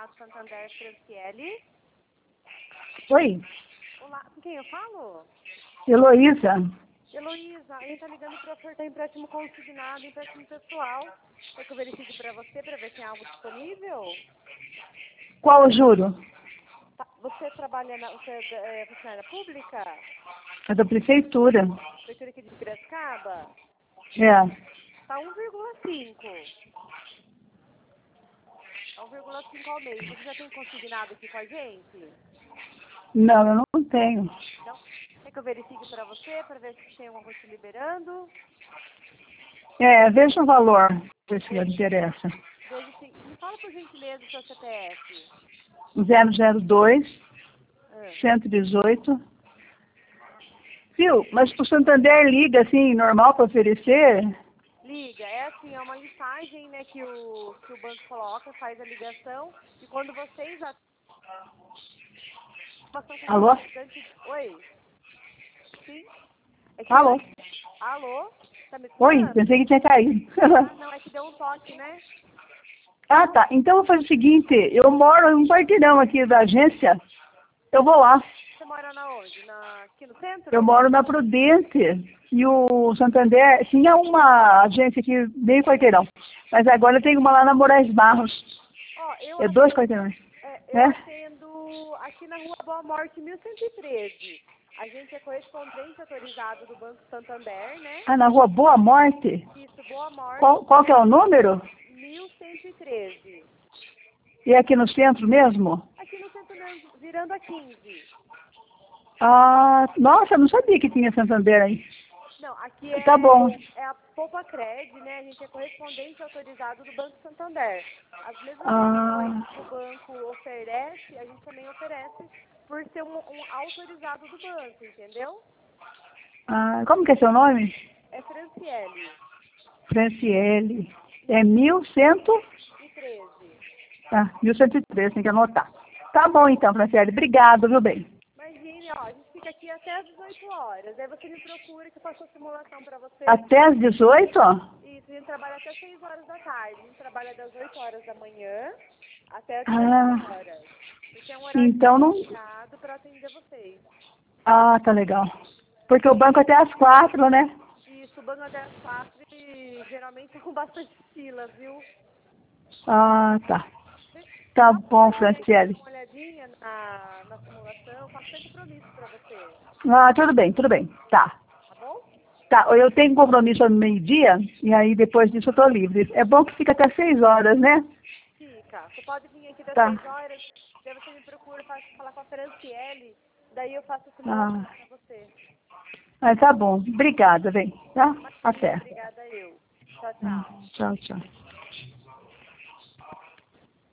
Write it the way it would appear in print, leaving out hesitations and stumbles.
Banco Santander, Franciele. Oi, Olá, com quem eu falo? Heloísa. Heloísa, a gente tá ligando para ofertar empréstimo consignado, empréstimo pessoal. Quer que eu verifique para você, para ver se tem algo disponível? Qual o juro? Tá, você trabalha você é funcionária pública? É da prefeitura. Prefeitura aqui de Piracicaba? É. Tá 1,5. Tá 1,5 ao mês. Você já tem consignado aqui com a gente? Não, eu não tenho. Então, quer que eu verifique para você, para ver se tem alguma coisa te liberando? É, veja o valor, ver se lhe interessa. Veja se... Me fala por gentileza o seu CPF. 002 Ah. 118. Viu? Mas o Santander liga assim, normal para oferecer? Liga, é assim, é uma listagem, né, que o banco coloca, faz a ligação, e quando vocês... Alô? Oi? Sim? É que Alô? Alô? Tá me Oi, escutando? pensei que tinha caído. Ah, não, é que deu um toque, né? Ah, tá. Então eu vou fazer o seguinte, eu moro em um quarteirão aqui da agência, eu vou lá. Você mora na onde? Aqui no Eu centro? moro na Prudente e o Santander tinha uma agência aqui meio quarteirão, mas agora tem uma lá na Moraes Barros. Ó, É 2 quarteirões. eu É? atendo aqui na Rua Boa Morte, 1113. A gente é correspondente autorizado do Banco Santander, né? Ah, na Rua Boa Morte? Isso, Boa Morte, Qual que é o número? 1113. E é aqui no centro mesmo? Aqui no centro mesmo, virando a 15. Ah, nossa, eu não sabia que tinha Santander aí. Não, aqui Tá bom. é a Poupa Cred, né? A gente é correspondente autorizado do Banco Santander. As mesmas Ah, opções que o banco oferece, a gente também oferece por ser um autorizado do banco, entendeu? como que é seu nome? É Franciele. Franciele. É 1100? E 13. Ah, 1103, tem que anotar. Tá bom então, Franciele. Obrigado, viu bem? Imagine, ó, a gente fica aqui até às 18 horas. Aí você me procura que eu faço a simulação pra você. Até às 18? Isso, a gente trabalha até 6 horas da tarde. A gente trabalha das 8 horas da manhã até as 18 Ah, horas. Esse é um horário então não... diferenciado para atender vocês. Ah, tá legal. Porque o banco até às 4, né? Isso, o banco até às 4 e geralmente tá com bastante fila, viu? Ah, tá. Tá Dá bom, uma Franciele. olhadinha na simulação, faço sem compromisso para você, Ah, tudo bem, tudo bem. Tá. tá bom? Tá, eu tenho compromisso no meio-dia e aí depois disso eu tô livre. É bom que fica até 6 horas, né? Fica. Você pode vir aqui das Tá. 6 horas, daí você me procura, falar com a Franciele, daí eu faço a simulação Ah, para você. tá bom. Obrigada, bem. Tá? Imagina, Até. obrigada eu. Tchau, tchau. Tchau, tchau.